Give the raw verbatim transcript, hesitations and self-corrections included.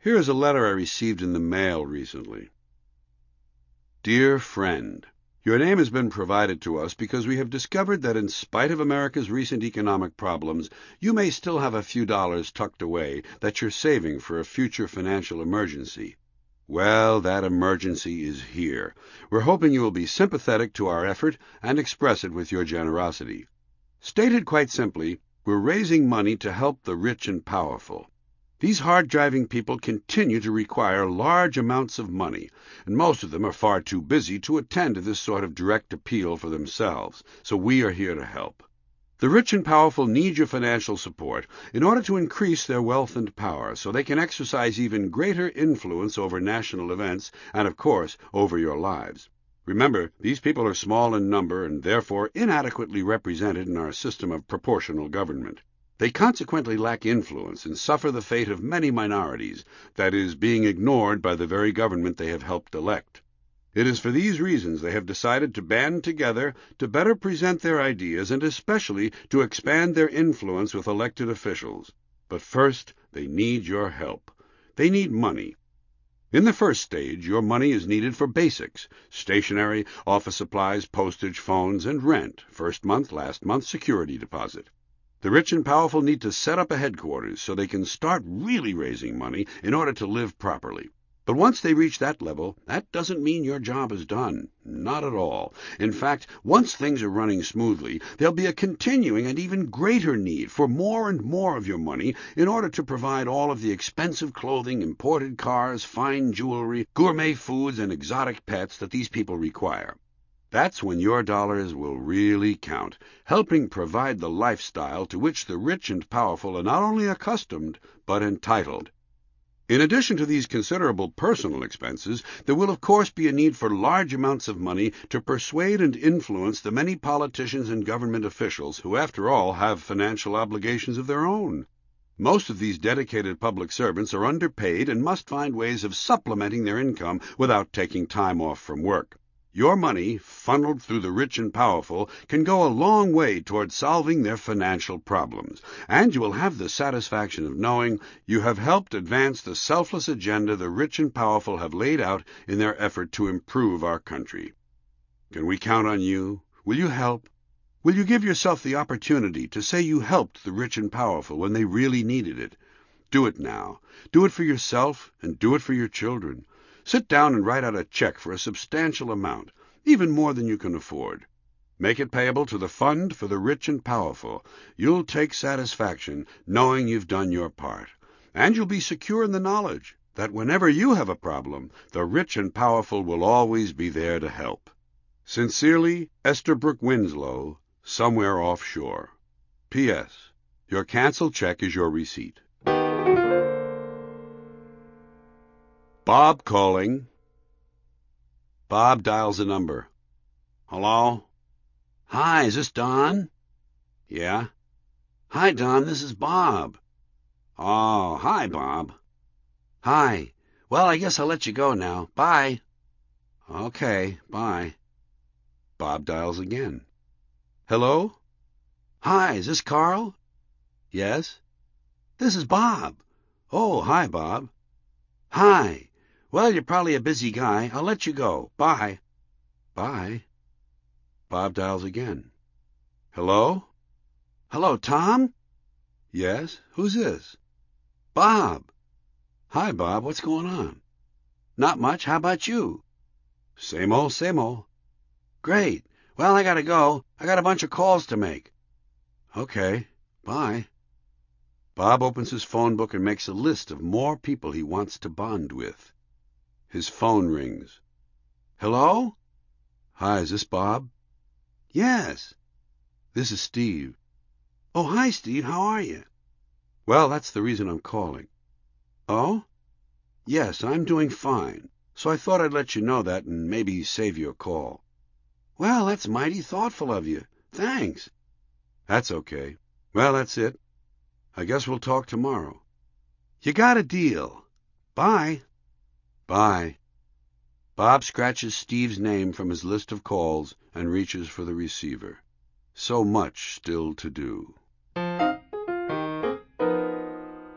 Here is a letter I received in the mail recently. Dear friend, your name has been provided to us because we have discovered that in spite of America's recent economic problems, you may still have a few dollars tucked away that you're saving for a future financial emergency. Well, that emergency is here. We're hoping you will be sympathetic to our effort and express it with your generosity. Stated quite simply, we're raising money to help the rich and powerful. These hard-driving people continue to require large amounts of money, and most of them are far too busy to attend to this sort of direct appeal for themselves, so we are here to help. The rich and powerful need your financial support in order to increase their wealth and power so they can exercise even greater influence over national events and, of course, over your lives. Remember, these people are small in number and therefore inadequately represented in our system of proportional government. They consequently lack influence and suffer the fate of many minorities, that is, being ignored by the very government they have helped elect. It is for these reasons they have decided to band together to better present their ideas and especially to expand their influence with elected officials. But first, they need your help. They need money. In the first stage, your money is needed for basics: stationery, office supplies, postage, phones, and rent, first month, last month, security deposit. The rich and powerful need to set up a headquarters so they can start really raising money in order to live properly. But once they reach that level, that doesn't mean your job is done. Not at all. In fact, once things are running smoothly, there'll be a continuing and even greater need for more and more of your money in order to provide all of the expensive clothing, imported cars, fine jewelry, gourmet foods, and exotic pets that these people require. That's when your dollars will really count, helping provide the lifestyle to which the rich and powerful are not only accustomed, but entitled. In addition to these considerable personal expenses, there will of course be a need for large amounts of money to persuade and influence the many politicians and government officials who, after all, have financial obligations of their own. Most of these dedicated public servants are underpaid and must find ways of supplementing their income without taking time off from work. Your money, funneled through the rich and powerful, can go a long way toward solving their financial problems, and you will have the satisfaction of knowing you have helped advance the selfless agenda the rich and powerful have laid out in their effort to improve our country. Can we count on you? Will you help? Will you give yourself the opportunity to say you helped the rich and powerful when they really needed it? Do it now. Do it for yourself, and do it for your children. Sit down and write out a check for a substantial amount, even more than you can afford. Make it payable to the Fund for the Rich and Powerful. You'll take satisfaction knowing you've done your part, and you'll be secure in the knowledge that whenever you have a problem, the rich and powerful will always be there to help. Sincerely, Esterbrook Winslow, somewhere offshore. P S. Your canceled check is your receipt. Bob calling. Bob dials a number. Hello? Hi, is this Don? Yeah? Hi, Don, this is Bob. Oh, hi, Bob. Hi. Well, I guess I'll let you go now. Bye. Okay, bye. Bob dials again. Hello? Hi, is this Carl? Yes? This is Bob. Oh, hi, Bob. Hi. Well, you're probably a busy guy. I'll let you go. Bye. Bye. Bob dials again. Hello? Hello, Tom? Yes? Who's this? Bob. Hi, Bob. What's going on? Not much. How about you? Same old, same old. Great. Well, I gotta go. I got a bunch of calls to make. Okay. Bye. Bob opens his phone book and makes a list of more people he wants to bond with. His phone rings. Hello? Hi, is this Bob? Yes. This is Steve. Oh, hi, Steve. How are you? Well, that's the reason I'm calling. Oh? Yes, I'm doing fine, so I thought I'd let you know that and maybe save you a call. Well, that's mighty thoughtful of you. Thanks. That's okay. Well, that's it. I guess we'll talk tomorrow. You got a deal. Bye. Bye. Bob scratches Steve's name from his list of calls and reaches for the receiver. So much still to do.